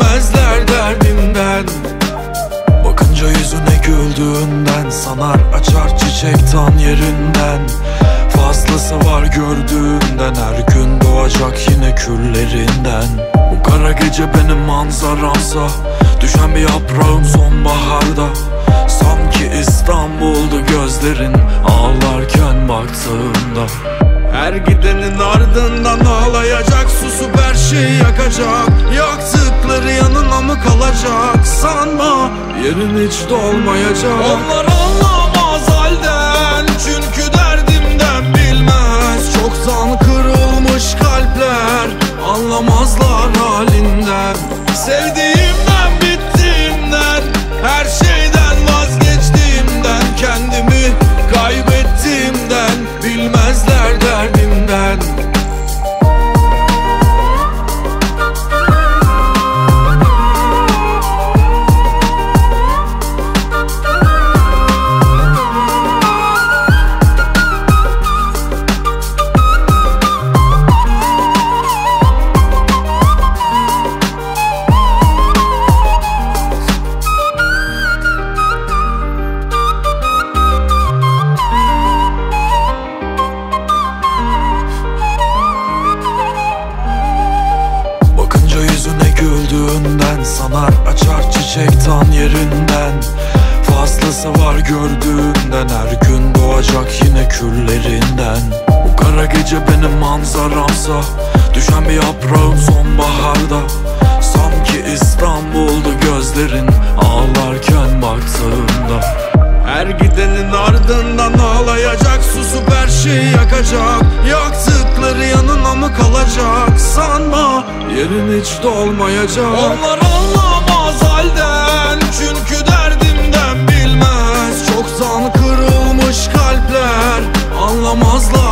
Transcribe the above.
bilmezler derdimden. Bakınca yüzüne güldüğünden sanar açar çiçek tan yerinden. Fazlası var gördüğünden, her gün doğacak yine küllerinden. Bu kara gece benim manzaramsa, düşen bir yaprağım sonbaharda. Sanki İstanbul'du gözlerin ağlarken baktığında. Her gidenin ardından ağlayacak, susup her şeyi yakacak. Yaktıkları yanına mı kalacak? Sanma yerin hiç dolmayacak. Onlar anlamaz halden, çünkü derdimden bilmez. Çoktan kırılmış kalpler, anlamazlar halinden. Sevdiğimden, bittiğimden, her şeyden vazgeçtiğimden, kendimi kaybettiğimden, bilmezler derdimden. Güldüğünden sanar açar çiçek tan yerinden. Fazlası var gördüğünden, her gün doğacak yine küllerinden. Bu kara gece benim manzaramsa, düşen bir yaprağım sonbaharda. Sanki İstanbul'du gözlerin ağlarken baktığında. Her gidenin ardından ağlayacak, susup her şeyi yakacak. Yaktıkları yanına mı kalacak? Sanma yerin hiç dolmayacak. Onlar anlamaz halden, çünkü derdimden bilmez. Çoktan kırılmış kalpler, anlamazlar